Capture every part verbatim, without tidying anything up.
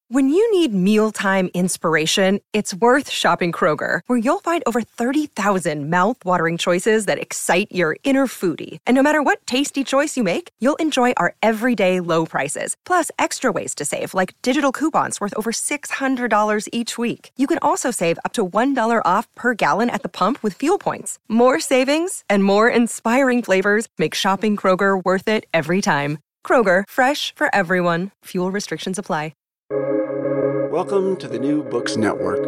When you need mealtime inspiration, it's worth shopping Kroger, where you'll find over thirty thousand mouth-watering choices that excite your inner foodie. And no matter what tasty choice you make, you'll enjoy our everyday low prices, plus extra ways to save, like digital coupons worth over six hundred dollars each week. You can also save up to one dollar off per gallon at the pump with fuel points. More savings and more inspiring flavors make shopping Kroger worth it every time. Kroger, fresh for everyone. Fuel restrictions apply. Welcome to the New Books Network.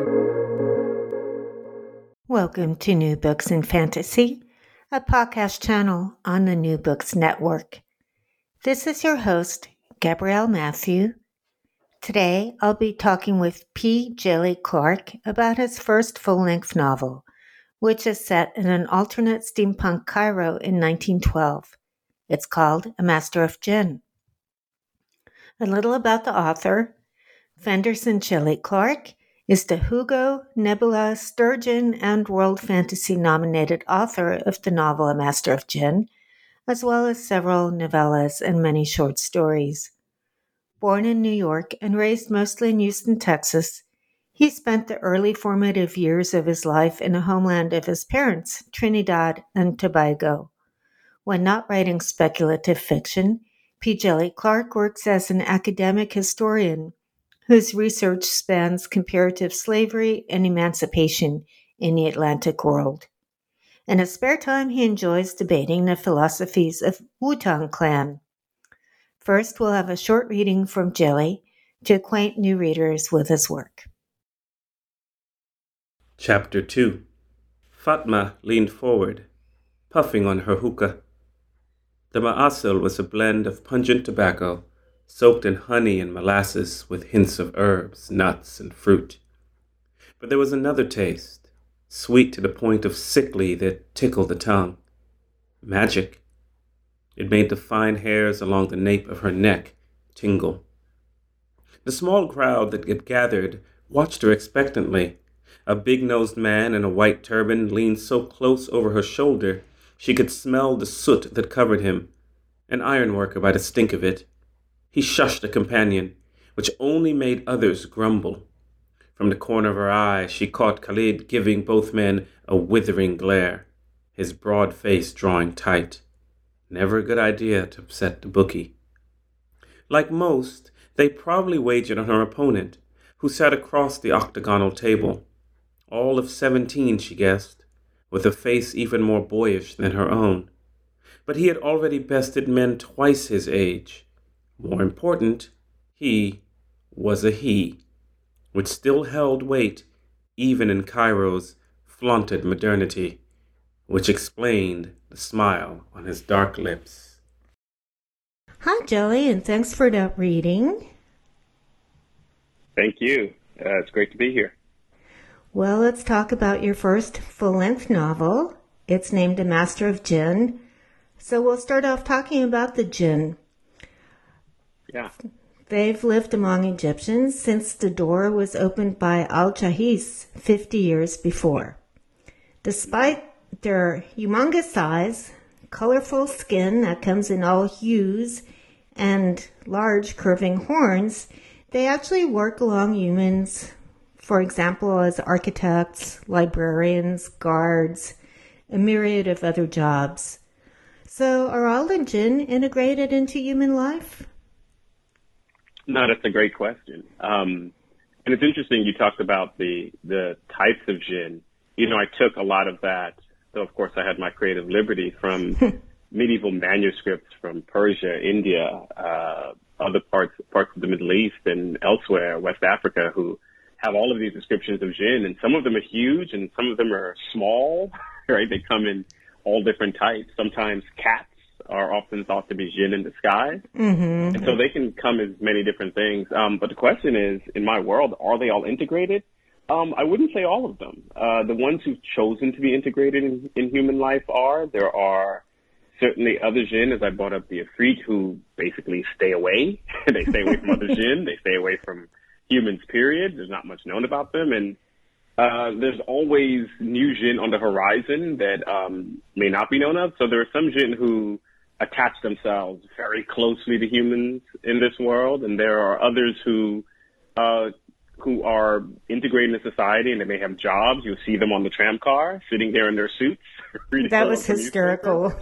Welcome to New Books in Fantasy, a podcast channel on the New Books Network. This is your host, Gabrielle Matthew. Today, I'll be talking with P. Djèlí Clark about his first full-length novel, which is set in an alternate steampunk Cairo in nineteen twelve. It's called A Master of Djinn. A little about the author. Fenderson Djèlí Clark is the Hugo, Nebula, Sturgeon, and World Fantasy nominated author of the novel A Master of Djinn, as well as several novellas and many short stories. Born in New York and raised mostly in Houston, Texas, he spent the early formative years of his life in the homeland of his parents, Trinidad and Tobago. When not writing speculative fiction, P. Djèlí Clark works as an academic historian whose research spans comparative slavery and emancipation in the Atlantic world. In his spare time, he enjoys debating the philosophies of Wu-Tang Clan. First, we'll have a short reading from Djèlí to acquaint new readers with his work. Chapter two. Fatma leaned forward, puffing on her hookah. The ma'asal was a blend of pungent tobacco, soaked in honey and molasses with hints of herbs, nuts, and fruit. But there was another taste, sweet to the point of sickly that tickled the tongue. Magic. It made the fine hairs along the nape of her neck tingle. The small crowd that had gathered watched her expectantly. A big-nosed man in a white turban leaned so close over her shoulder she could smell the soot that covered him, an ironworker by the stink of it. He shushed a companion, which only made others grumble. From the corner of her eye, she caught Khalid giving both men a withering glare, his broad face drawing tight. Never a good idea to upset the bookie. Like most, they probably wagered on her opponent, who sat across the octagonal table. All of seventeen, she guessed, with a face even more boyish than her own. But he had already bested men twice his age. More important, he was a he, which still held weight even in Cairo's flaunted modernity, which explained the smile on his dark lips. Hi, Djèlí, and thanks for that reading. Thank you. Uh, it's great to be here. Well, let's talk about your first full-length novel. It's named A Master of Djinn. So we'll start off talking about the Jinn. Yeah. They've lived among Egyptians since the door was opened by Al-Jahis fifty years before. Despite their humongous size, colorful skin that comes in all hues, and large curving horns, they actually work along humans, for example, as architects, librarians, guards, a myriad of other jobs. So are all the Jinn integrated into human life? No, that's a great question. Um, and it's interesting you talked about the the types of Jinn. You know, I took a lot of that, so of course I had my creative liberty from medieval manuscripts from Persia, India, uh, other parts parts of the Middle East and elsewhere, West Africa, who have all of these descriptions of Jinn, and some of them are huge and some of them are small, right? They come in all different types. Sometimes cats are often thought to be Jinn in disguise. Mm-hmm. And so they can come as many different things. Um, but the question is, in my world, are they all integrated? Um, I wouldn't say all of them. Uh, the ones who've chosen to be integrated in, in human life are. There are certainly other Jinn, as I brought up the Ifrit, who basically stay away. They stay away from other Jinn. They stay away from humans, period. There's not much known about them. And uh, there's always new Jinn on the horizon that um, may not be known of. So there are some Jinn who attach themselves very closely to humans in this world, and there are others who uh, who are integrated into society and they may have jobs. You'll see them on the tram car, sitting there in their suits. That was hysterical.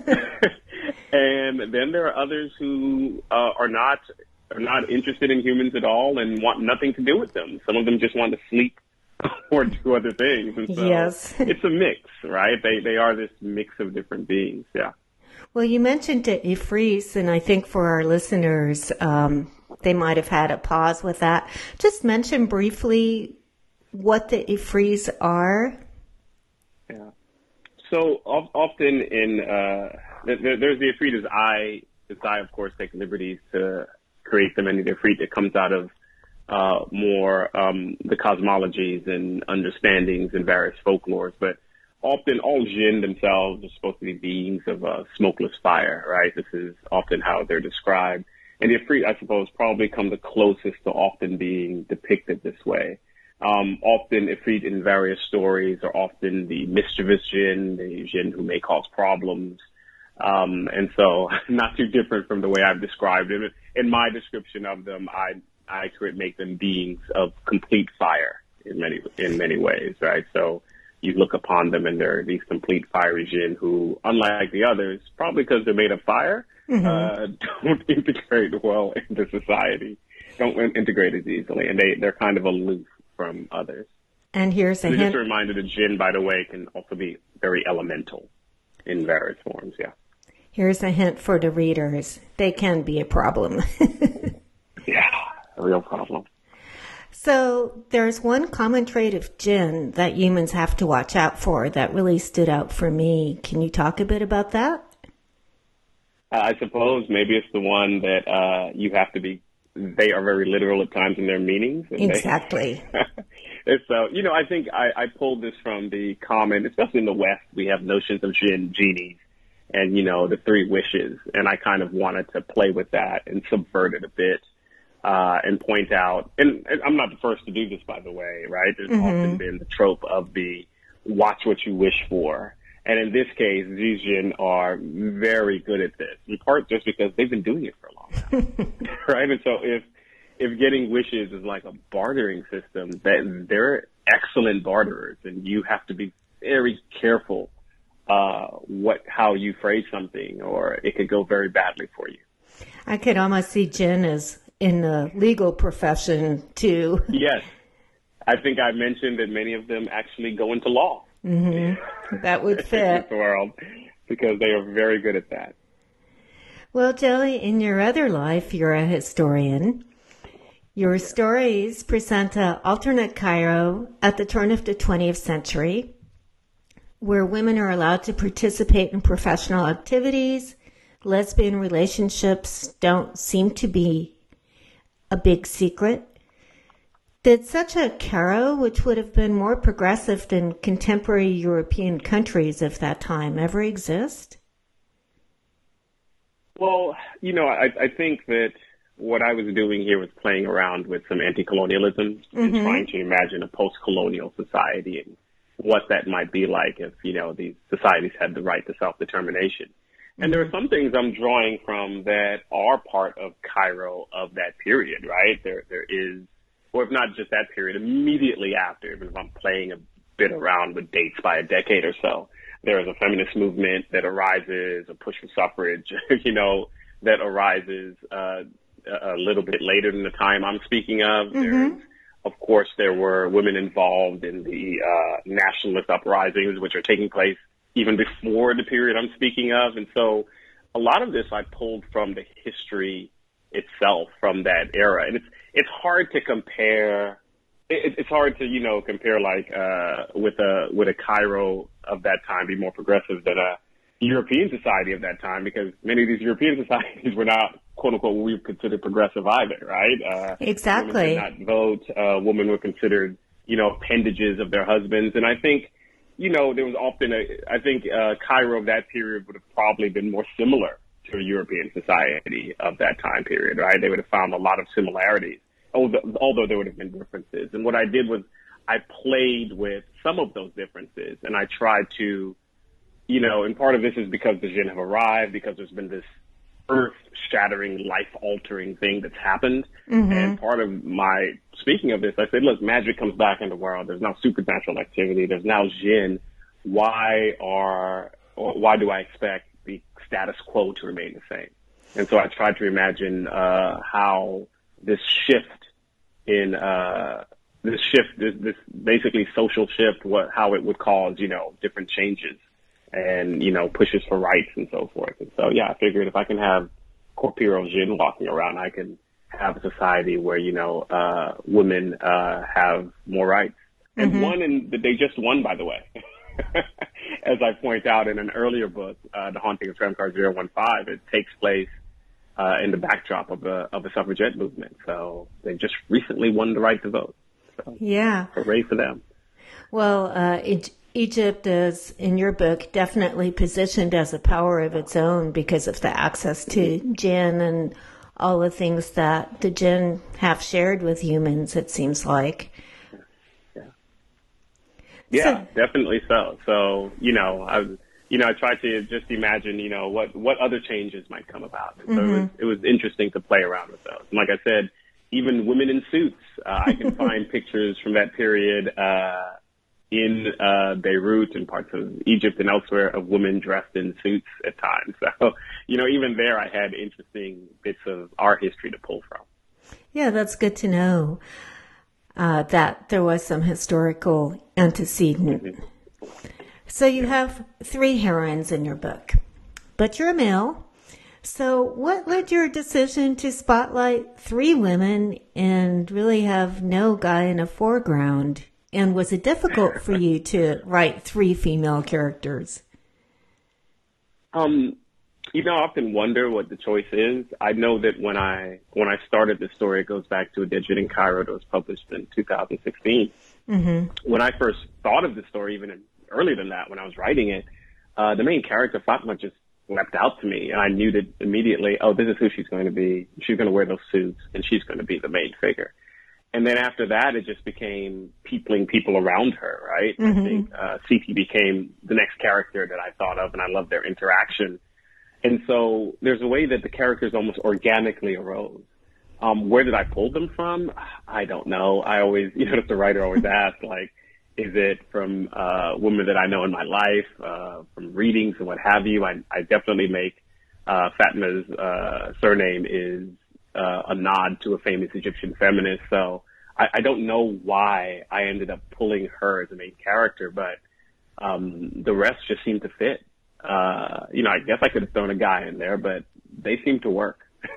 And then there are others who uh, are not are not interested in humans at all and want nothing to do with them. Some of them just want to sleep or do other things. And so yes. It's a mix, right? They they are this mix of different beings, yeah. Well, you mentioned the Ifris, and I think for our listeners, um, they might have had a pause with that. Just mention briefly what the Ifris are. Yeah. So often in, uh, there's the Ifrit as I, as I, of course, take liberties to create them, and the Ifrit that comes out of uh, more um, the cosmologies and understandings and various folklores. But often all jinn themselves are supposed to be beings of uh, smokeless fire, right? This is often how they're described. And the Ifrit, I suppose, probably come the closest to often being depicted this way. Um, often Ifrit in various stories are often the mischievous jinn, the jinn who may cause problems. Um, and so not too different from the way I've described it. In my description of them, I, I could make them beings of complete fire in many, in many ways, right? So you look upon them and they're these complete fiery jinn who, unlike the others, probably because they're made of fire, mm-hmm. uh, don't integrate well into society, don't integrate as easily, and they, they're kind of aloof from others. And here's a so hint. Just a reminder that jinn, by the way, can also be very elemental in various forms, yeah. Here's a hint for the readers. They can be a problem. Yeah, a real problem. So there's one common trait of jinn that humans have to watch out for that really stood out for me. Can you talk a bit about that? Uh, I suppose maybe it's the one that uh, you have to be, they are very literal at times in their meanings. Exactly. They, so, you know, I think I, I pulled this from the common, especially in the West, we have notions of jinn, genies, and, you know, the three wishes. And I kind of wanted to play with that and subvert it a bit. Uh, and point out, and, and I'm not the first to do this, by the way, right? There's mm-hmm. often been the trope of the watch what you wish for. And in this case, these jinn are very good at this, in part just because they've been doing it for a long time, right? And so if if getting wishes is like a bartering system, that they're excellent barterers, and you have to be very careful uh, what how you phrase something, or it could go very badly for you. I could almost see jinn as in the legal profession, too. Yes. I think I mentioned that many of them actually go into law. Mm-hmm. That would fit. The world, because they are very good at that. Well, Jelly, in your other life, you're a historian. Your yeah. stories present an alternate Cairo at the turn of the twentieth century, where women are allowed to participate in professional activities. Lesbian relationships don't seem to be a big secret. Did such a Cairo, which would have been more progressive than contemporary European countries of that time, ever exist? Well, you know, I, I think that what I was doing here was playing around with some anti-colonialism mm-hmm. and trying to imagine a post-colonial society and what that might be like if, you know, these societies had the right to self-determination. And there are some things I'm drawing from that are part of Cairo of that period, right? There, there is, or if not just that period, immediately after, even if I'm playing a bit around with dates by a decade or so, there is a feminist movement that arises, a push for suffrage, you know, that arises uh, a little bit later than the time I'm speaking of. Mm-hmm. There's, of course, there were women involved in the uh, nationalist uprisings, which are taking place even before the period I'm speaking of. And so a lot of this I pulled from the history itself from that era. And it's it's hard to compare. It, it's hard to, you know, compare like uh, with a with a Cairo of that time, be more progressive than a European society of that time, because many of these European societies were not, quote unquote, what we would consider progressive either, right? Uh, exactly. Women did not vote. Uh, women were considered, you know, appendages of their husbands. And I think, you know, there was often a, I think uh, Cairo of that period would have probably been more similar to a European society of that time period, right? They would have found a lot of similarities, although, although there would have been differences. And what I did was I played with some of those differences, and I tried to, you know, and part of this is because the jinn have arrived, because there's been this earth-shattering, life-altering thing that's happened. Mm-hmm. And part of my speaking of this, I said, look, magic comes back in the world. There's now supernatural activity. There's now Jinn. Why are, or why do I expect the status quo to remain the same? And so I tried to imagine uh, how this shift in uh, this shift, this, this basically social shift, what how it would cause, you know, different changes and, you know, pushes for rights and so forth. And so, yeah, I figured if I can have corporeal Jinn walking around, I can have a society where, you know, uh, women uh, have more rights. And Mm-hmm. won, and they just won, by the way. As I point out in an earlier book, uh, The Haunting of Tram Car zero one five, it takes place uh, in the backdrop of a of a suffragette movement. So they just recently won the right to vote. So Yeah. hooray for them. Well, uh, it, Egypt is, in your book, definitely positioned as a power of its own because of the access to jinn and all the things that the jinn have shared with humans, it seems like. Yeah, So- definitely so. So, you know, I was, you know, I tried to just imagine, you know, what, what other changes might come about. And so Mm-hmm. it was, it was interesting to play around with those. And like I said, even women in suits, uh, I can find pictures from that period, uh, in, uh, Beirut and parts of Egypt and elsewhere of women dressed in suits at times. So, you know, even there I had interesting bits of our history to pull from. Yeah, that's good to know. Uh, that there was some historical antecedent. So you have three heroines in your book, but you're a male. So what led your decision to spotlight three women and really have no guy in a foreground? And was it difficult for you to write three female characters? Um, You know, I often wonder what the choice is. I know that when I when I started this story, it goes back to a digit in Cairo that was published in two thousand sixteen. Mm-hmm. When I first thought of the story, even earlier than that, when I was writing it, uh, the main character, Fatma, just leapt out to me. And I knew that immediately, oh, this is who she's going to be. She's going to wear those suits, and she's going to be the main figure. And then after that, it just became peopling people around her, right? Mm-hmm. I think uh, C T became the next character that I thought of, and I loved their interaction. And so there's a way that the characters almost organically arose. Um, where did I pull them from? I don't know. I always, you know, the writer always asks, like, is it from uh, women that I know in my life, uh, from readings and what have you? I, I definitely make uh, Fatma's uh, surname is uh, a nod to a famous Egyptian feminist. So I, I don't know why I ended up pulling her as a main character, but um, the rest just seemed to fit. Uh, you know, I guess I could have thrown a guy in there, but they seem to work.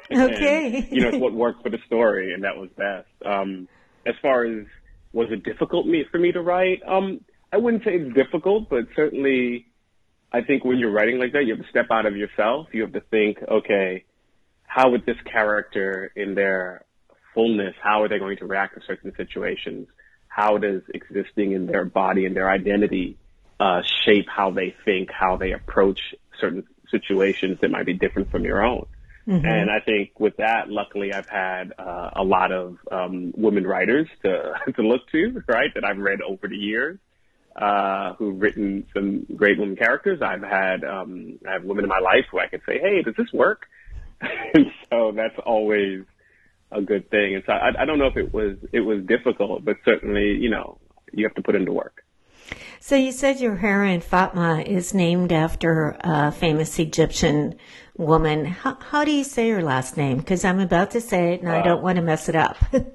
Okay. And, you know, it's what worked for the story, and that was best. Um, as far as, was it difficult me, for me to write? Um, I wouldn't say it's difficult, but certainly I think when you're writing like that, you have to step out of yourself. You have to think, okay, how would this character in their fullness, how are they going to react to certain situations? How does existing in their body and their identity Uh, shape how they think, how they approach certain situations that might be different from your own. Mm-hmm. And I think with that, luckily, I've had uh, a lot of um, women writers to to look to, right, that I've read over the years, uh, who've written some great women characters. I've had um, I have women in my life who I could say, hey, does this work? And so that's always a good thing. And so I, I don't know if it was it was difficult, but certainly, you know, you have to put into work. So you said your heroine Fatma is named after a famous Egyptian woman. How, how do you say her last name? Because I'm about to say it and I don't uh, want to mess it up. uh,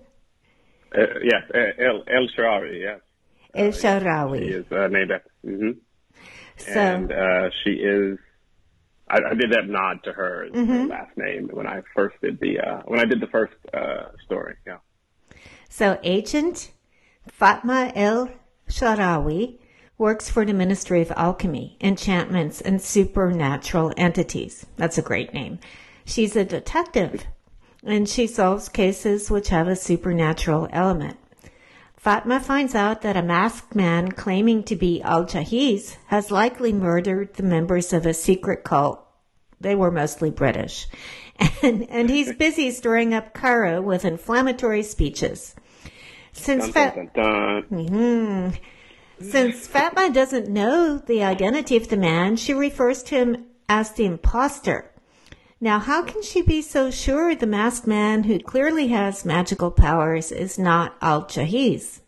yes, El, El Shaarawy, yes. El Shaarawy. She is uh, named after. Mm-hmm. So, and uh, she is, I, I did that nod to her, mm-hmm. her last name when I first did the, uh, when I did the first uh, story, yeah. So Agent Fatma El Shaarawy works for the Ministry of Alchemy, Enchantments, and Supernatural Entities. That's a great name. She's a detective, and she solves cases which have a supernatural element. Fatma finds out that a masked man claiming to be Al-Jahiz has likely murdered the members of a secret cult. They were mostly British. And, and he's busy stirring up Cairo with inflammatory speeches. Since dun, dun, dun, dun. Mm-hmm. Since Fatma doesn't know the identity of the man, she refers to him as the imposter. Now, how can she be so sure the masked man who clearly has magical powers is not Al-Jahiz?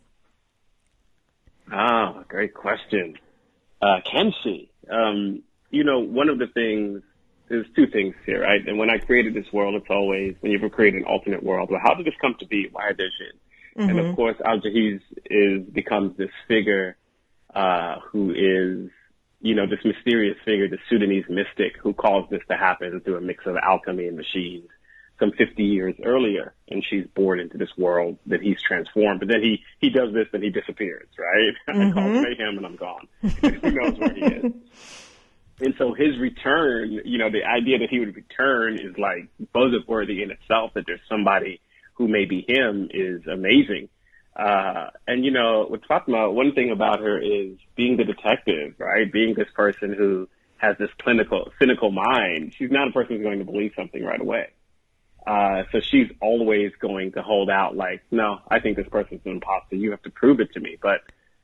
Ah, great question. Uh, can she? Um, you know, one of the things, there's two things here, right? And when I created this world, it's always, when you ever create an alternate world, well, how did this come to be? Why are there jinn? Mm-hmm. And of course, Al-Jahiz is, becomes this figure, uh, who is, you know, this mysterious figure, the Sudanese mystic who caused this to happen through a mix of alchemy and machines some fifty years earlier. And she's born into this world that he's transformed. But then he, he does this and he disappears, right? Mm-hmm. I call mayhem and I'm gone. Who knows where he is? And so his return, you know, the idea that he would return is like buzzworthy in itself, that there's somebody who may be him is amazing. Uh, and, you know, with Fatma, one thing about her is being the detective, right? Being this person who has this clinical, cynical mind. She's not a person who's going to believe something right away. Uh, so she's always going to hold out like, no, I think this person's an imposter. You have to prove it to me. But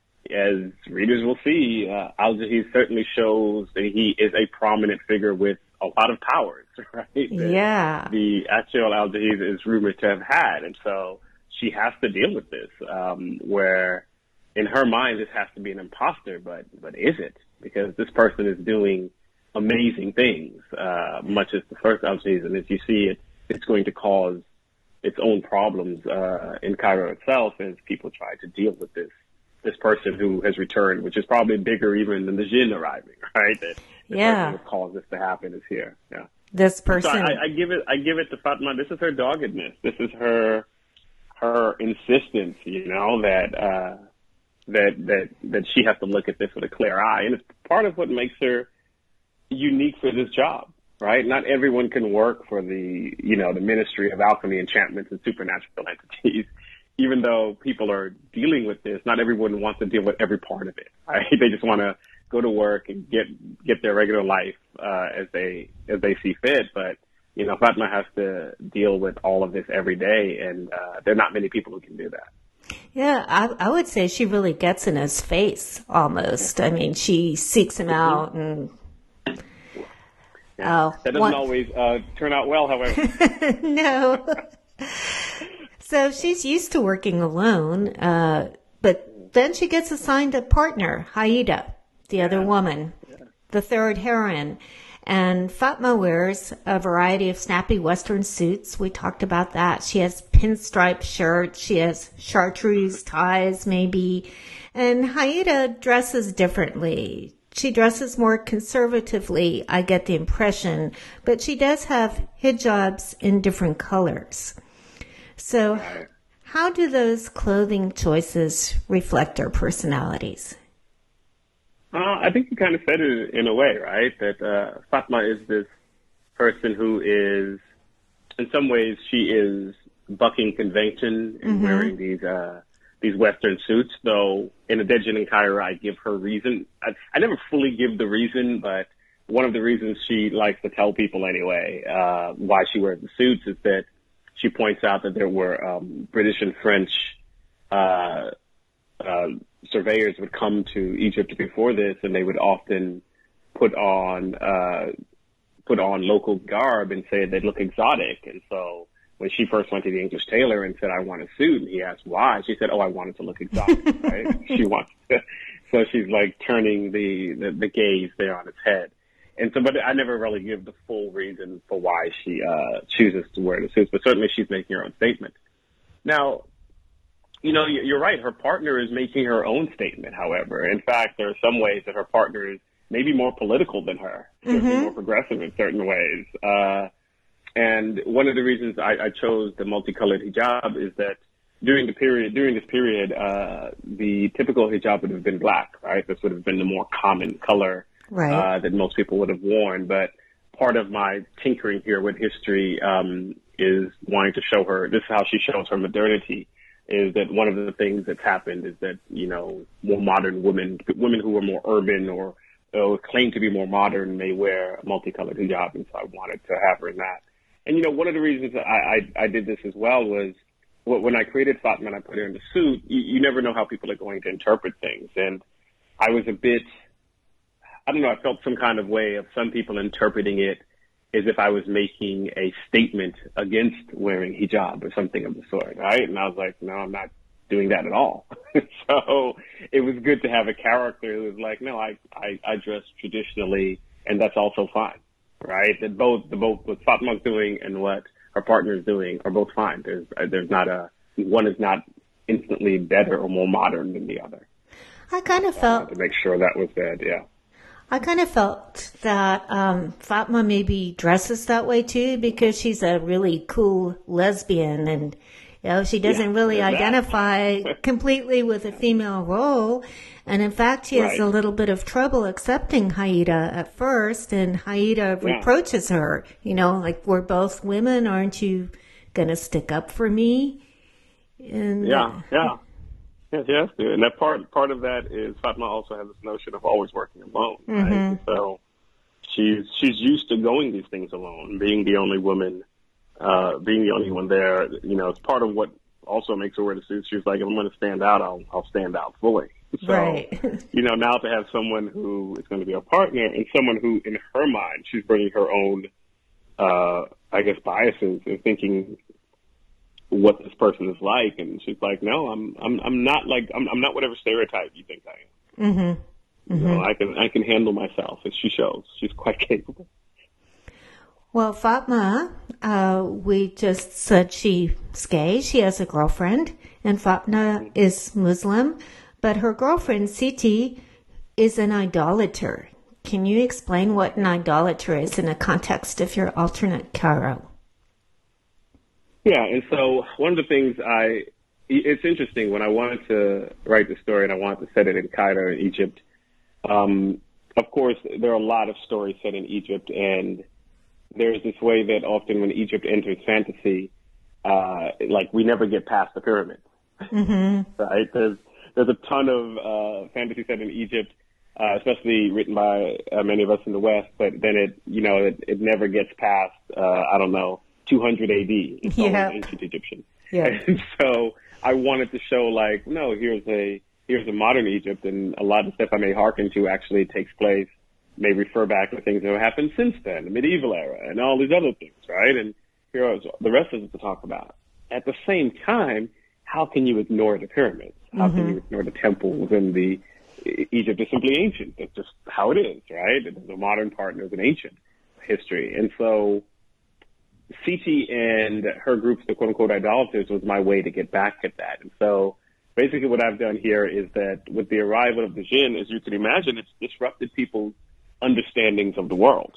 as readers will see, uh, Al-Jahiz certainly shows that he is a prominent figure with a lot of powers, right? Yeah. That the actual Al-Jahiz is rumored to have had. And so she has to deal with this, um, where in her mind, this has to be an imposter, but, but is it? Because this person is doing amazing things, uh, much as the first Al-Jahiz. And as you see it, it's going to cause its own problems, uh, in Cairo itself as people try to deal with this, this person who has returned, which is probably bigger even than the jinn arriving, right? That the yeah. person who caused this to happen is here. Yeah. This person. So I, I give it, I give it to Fatma. This is her doggedness. This is her, her insistence, you know, that, uh, that, that, that she has to look at this with a clear eye. And it's part of what makes her unique for this job, right? Not everyone can work for the, you know, the Ministry of Alchemy, Enchantments, and Supernatural Entities. Even though people are dealing with this, not everyone wants to deal with every part of it, right? They just want to go to work and get, get their regular life, uh, as they, as they see fit. But, you know, Fatma has to deal with all of this every day, and, uh, there are not many people who can do that. Yeah, I, I would say she really gets in his face almost. I mean, she seeks him out and, yeah. oh, that doesn't one... always, uh, turn out well, however. No. So she's used to working alone, uh, but then she gets assigned a partner, Haida, the yeah. other woman, yeah. the third heroine. And Fatma wears a variety of snappy Western suits. We talked about that. She has pinstripe shirts. She has chartreuse ties, maybe. And Haida dresses differently. She dresses more conservatively, I get the impression, but she does have hijabs in different colors. So how do those clothing choices reflect our personalities? Uh, I think you kind of said it in a way, right? That uh, Fatma is this person who is, in some ways, she is bucking convention and mm-hmm. wearing these uh, these Western suits. Though in A Dead Jinn in Cairo, I give her reason. I, I never fully give the reason, but one of the reasons she likes to tell people anyway uh, why she wears the suits is that she points out that there were um, British and French uh, uh, surveyors would come to Egypt before this, and they would often put on uh, put on local garb and say they'd look exotic. And so when she first went to the English tailor and said, "I want a suit," and he asked why, she said, "Oh, I wanted to look exotic." Right? She wants to. So she's like turning the, the the gaze there on its head. And so, but I never really give the full reason for why she uh, chooses to wear the suits, but certainly she's making her own statement. Now, you know, you're right. Her partner is making her own statement, however. In fact, there are some ways that her partner is maybe more political than her, mm-hmm. more progressive in certain ways. Uh, and one of the reasons I, I chose the multicolored hijab is that during the period, during this period, uh, the typical hijab would have been black, right? This would have been the more common color. Right. Uh, that most people would have worn. But part of my tinkering here with history um, is wanting to show her, this is how she shows her modernity, is that one of the things that's happened is that, you know, more modern women, women who are more urban or uh, claim to be more modern may wear a multicolored hijab. And so I wanted to have her in that. And, you know, one of the reasons I, I, I did this as well was when I created Fatma and I put her in the suit, you, you never know how people are going to interpret things. And I was a bit... I don't know, I felt some kind of way of some people interpreting it as if I was making a statement against wearing hijab or something of the sort, right? And I was like, no, I'm not doing that at all. So it was good to have a character who was like, no, I, I, I dress traditionally, and that's also fine, right? That both, the both what Fatma's doing and what her partner is doing are both fine. There's, there's not a, one is not instantly better or more modern than the other. I kind of So felt I wanted to make sure that was said, yeah. I kind of felt that um, Fatma maybe dresses that way too because she's a really cool lesbian, and you know she doesn't Yeah, really there's that. identify completely with a female role, and in fact she has Right. a little bit of trouble accepting Haida at first, and Haida Yeah. reproaches her, you know, like, we're both women, aren't you gonna stick up for me? And Yeah, yeah. Yes, yes, dude. And that part part of that is Fatma also has this notion of always working alone, right? And so she's she's used to going these things alone, being the only woman, uh, being the only one there. You know, it's part of what also makes her wear the suit. She's like, if I'm going to stand out, I'll I'll stand out fully. So, Right. you know, now to have someone who is going to be a partner and someone who, in her mind, she's bringing her own, uh, I guess, biases and thinking what this person is like, and she's like, no, I'm, I'm, I'm not like, I'm, I'm not whatever stereotype you think I am. Mm-hmm. You know, I can, I can handle myself, as she shows. She's quite capable. Well, Fatma, uh, we just said she's gay. She has a girlfriend, and Fatma is Muslim, but her girlfriend, Siti, is an idolater. Can you explain what an idolater is in the context of your alternate Cairo? Yeah, and so one of the things I, it's interesting, when I wanted to write the story and I wanted to set it in Cairo in Egypt, um, of course, there are a lot of stories set in Egypt, and there's this way that often when Egypt enters fantasy, uh, like we never get past the pyramids, mm-hmm. right? There's, there's a ton of uh, fantasy set in Egypt, uh, especially written by uh, many of us in the West, but then it, you know, it, it never gets past, uh, I don't know, two hundred A D. It's Yeah. always ancient Egyptian. Yeah. And so I wanted to show, like, no, here's a here's a modern Egypt, and a lot of stuff I may hearken to actually takes place, may refer back to things that have happened since then, the medieval era, and all these other things, right? And here is the rest of it to talk about. At the same time, how can you ignore the pyramids? How mm-hmm. can you ignore the temples and the Egypt is simply ancient. That's just how it is, right? There's a modern part and there's an ancient history. And so Siti and her groups, the quote-unquote idolaters, was my way to get back at that. And so basically what I've done here is that with the arrival of the jinn, as you can imagine, it's disrupted people's understandings of the world,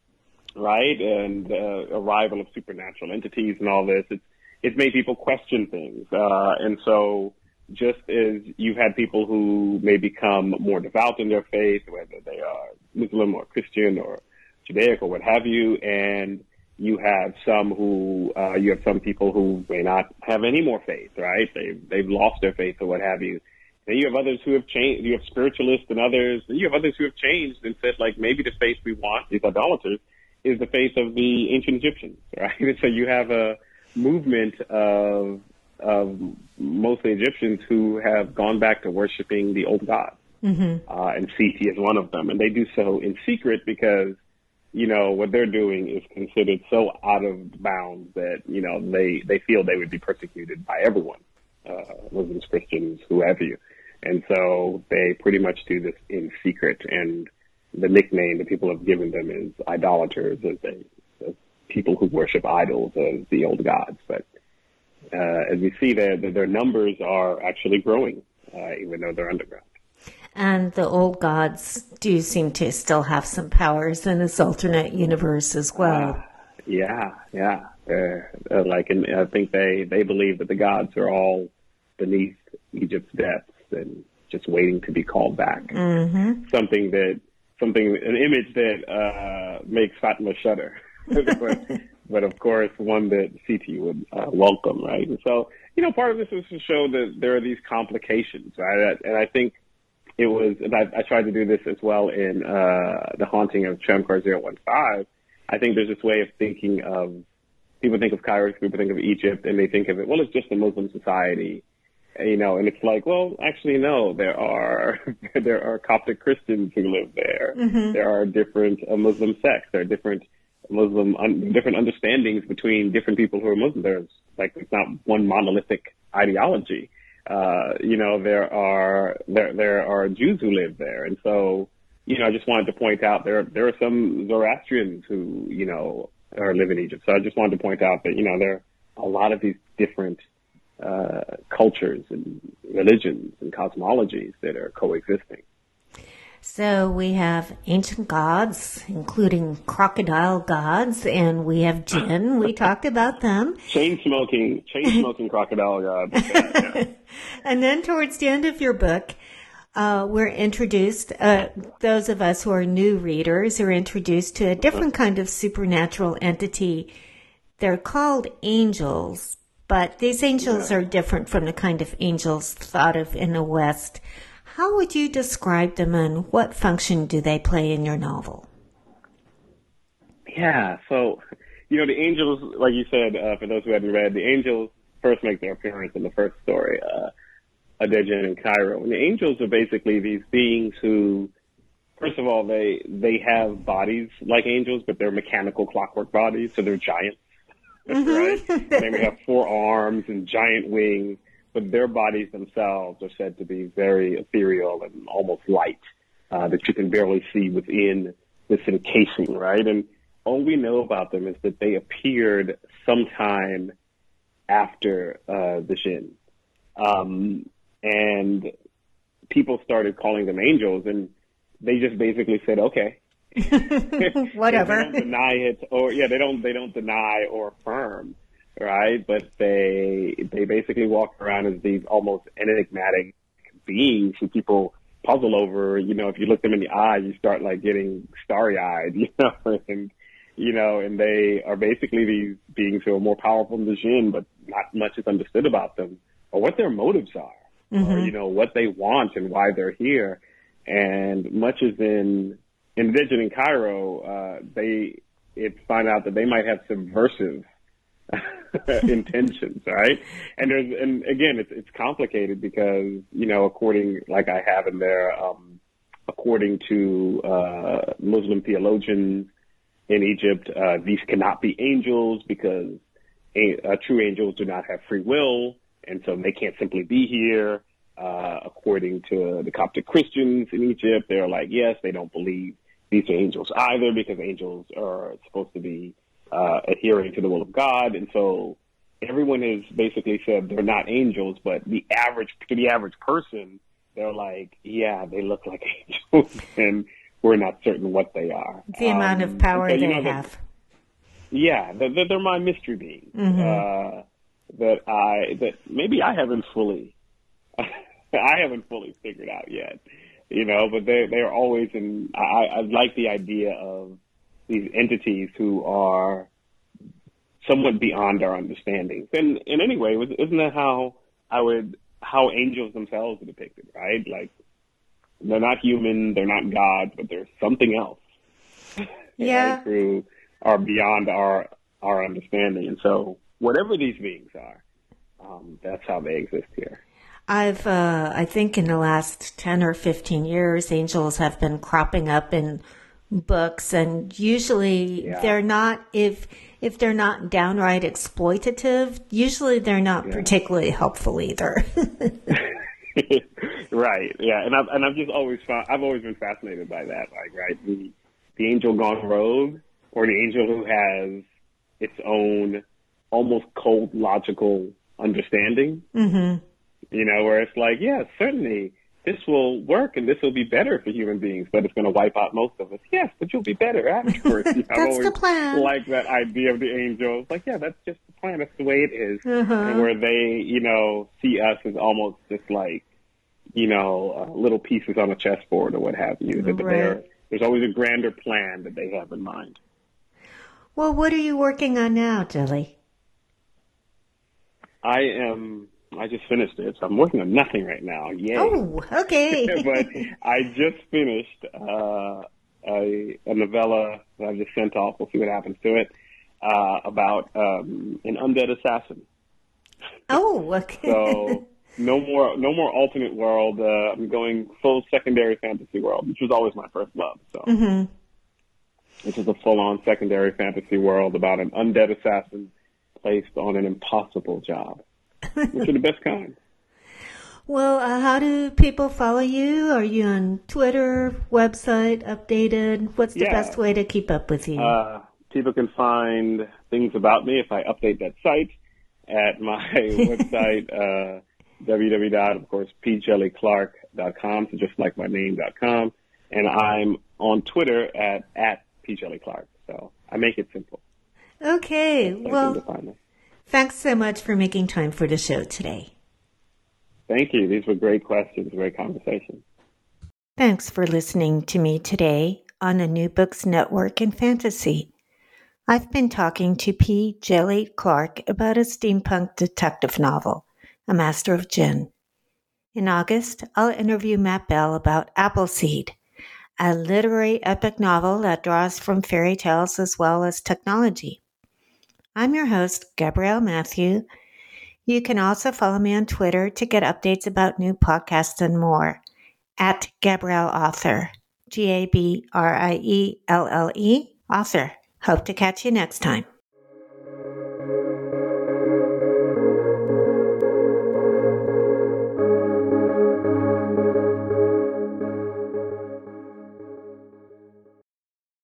right? And the uh, arrival of supernatural entities and all this, it's, it's made people question things. Uh, and so just as you've had people who may become more devout in their faith, whether they are Muslim or Christian or Judaic or what have you, and you have some who, uh, you have some people who may not have any more faith, right? They've, they've lost their faith or what have you. And you have others who have changed, you have spiritualists and others, and you have others who have changed and said, like, maybe the faith we want, these idolaters, is the faith of the ancient Egyptians, right? And so you have a movement of, of mostly Egyptians who have gone back to worshiping the old gods. Mm-hmm. Uh, and Siti is one of them. And they do so in secret because, you know, what they're doing is considered so out of bounds that, you know, they, they feel they would be persecuted by everyone, uh, Muslims, Christians, whoever you. And so they pretty much do this in secret. And the nickname that people have given them is idolaters, as, they, as people who worship idols as the old gods. But uh, as we see, their, their numbers are actually growing, uh, even though they're underground. And the old gods do seem to still have some powers in this alternate universe as well. Uh, yeah, yeah. Uh, like, in, I think they, they believe that the gods are all beneath Egypt's depths and just waiting to be called back. Mm-hmm. Something that, something, an image that uh, makes Fatma shudder. but, but of course, one that Siti would uh, welcome, right? And so, you know, part of this is to show that there are these complications, right? And I think it was, and I, I tried to do this as well in uh, The Haunting of Tramcar zero one five. I think there's this way of thinking of, people think of Cairo, people think of Egypt, and they think of it, well, it's just a Muslim society, you know, and it's like, well, actually, no, there are, there are Coptic Christians who live there. Mm-hmm. There are different uh, Muslim sects. There are different Muslim, un, different understandings between different people who are Muslim. There's like, it's not one monolithic ideology. Uh, you know, there are, there, there are Jews who live there. And so, you know, I just wanted to point out there, there are some Zoroastrians who, you know, are live in Egypt. So I just wanted to point out that, you know, there are a lot of these different, uh, cultures and religions and cosmologies that are coexisting. So we have ancient gods, including crocodile gods, and we have jinn. We talked about them. Chain smoking, chain smoking crocodile gods. Yeah, yeah. And then towards the end of your book, uh, we're introduced, uh, those of us who are new readers are introduced to a different kind of supernatural entity. They're called angels, but these angels yeah. are different from the kind of angels thought of in the West. How would you describe them, and what function do they play in your novel? Yeah, so, you know, the angels, like you said, uh, for those who hadn't read, the angels first make their appearance in the first story, uh, Adegin and Cairo. And the angels are basically these beings who, first of all, they they have bodies like angels, but they're mechanical clockwork bodies, so they're giants, right? And they may have four arms and giant wings. But their bodies themselves are said to be very ethereal and almost light, uh, that you can barely see within this encasing, right? And all we know about them is that they appeared sometime after uh, the Jinn. Um, and people started calling them angels, and they just basically said, okay. Whatever. They don't deny it, or, yeah, they don't, they don't deny or affirm. Right, but they they basically walk around as these almost enigmatic beings who people puzzle over. You know, if you look them in the eye, you start like getting starry-eyed. You know, and you know, and they are basically these beings who are more powerful than the Jinn, but not much is understood about them or what their motives are, mm-hmm. or you know what they want and why they're here. And much as in in Adegin and Cairo, uh, they it find out that they might have subversive intentions, right? And there's, and again, it's it's complicated because, you know, according, like I have in there, um, according to uh, Muslim theologians in Egypt, uh, these cannot be angels because a, uh, true angels do not have free will, and so they can't simply be here. Uh, according to the Coptic Christians in Egypt, they're like, yes, they don't believe these are angels either because angels are supposed to be Uh, adhering to the will of God. And so everyone has basically said they're not angels, but the average, to the average person, they're like, yeah, they look like angels, and we're not certain what they are. The um, amount of power so, they know, have. That, yeah, they're, they're my mystery beings, mm-hmm. uh, that I, that maybe I haven't fully, I haven't fully figured out yet, you know, but they they are always in, I, I like the idea of these entities who are somewhat beyond our understanding. And in any way, isn't that how I would, how angels themselves are depicted, right? Like, they're not human, they're not gods, but there's something else. Yeah. Right, who are beyond our, our understanding. And so whatever these beings are, um, that's how they exist here. I've, uh, I think in the last ten or fifteen years, angels have been cropping up in books, and usually yeah. they're not, if if they're not downright exploitative, usually they're not yeah. particularly helpful either. Right. Yeah. And I've and I've just always found, I've always been fascinated by that. Like, right, the the angel gone rogue, or the angel who has its own almost cold logical understanding. Mm-hmm. You know, where it's like, yeah, certainly this will work and this will be better for human beings, but it's going to wipe out most of us. Yes, but you'll be better afterwards. You know, that's the plan. Like that idea of the angels. Like, yeah, that's just the plan. That's the way it is. Uh-huh. And where they, you know, see us as almost just like, you know, uh, little pieces on a chessboard or what have you. That right. There's always a grander plan that they have in mind. Well, what are you working on now, Jelly? I am... I just finished it, so I'm working on nothing right now. Yay. Oh, okay. But I just finished uh, a, a novella that I've just sent off. We'll see what happens to it, uh, about um, an undead assassin. Oh, okay. So no more no more alternate world. Uh, I'm going full secondary fantasy world, which was always my first love. So. Mm-hmm. which is a full-on secondary fantasy world about an undead assassin placed on an impossible job, which are the best kind. Well, uh, how do people follow you? Are you on Twitter, website, updated? What's the yeah. best way to keep up with you? Uh, people can find things about me if I update that site at my website, uh, w w w dot, of course, p jelly clark dot com, so just like my name dot com. And I'm on Twitter at, at p jelly clark. So I make it simple. Okay. That's well, thanks so much for making time for the show today. Thank you. These were great questions, great conversation. Thanks for listening to me today on the New Books Network in Fantasy. I've been talking to P. Jelly Clark about a steampunk detective novel, A Master of Djinn. In August, I'll interview Matt Bell about Appleseed, a literary epic novel that draws from fairy tales as well as technology. I'm your host, Gabrielle Mathieu. You can also follow me on Twitter to get updates about new podcasts and more, at Gabrielle Author, G A B R I E L L E, author. Hope to catch you next time.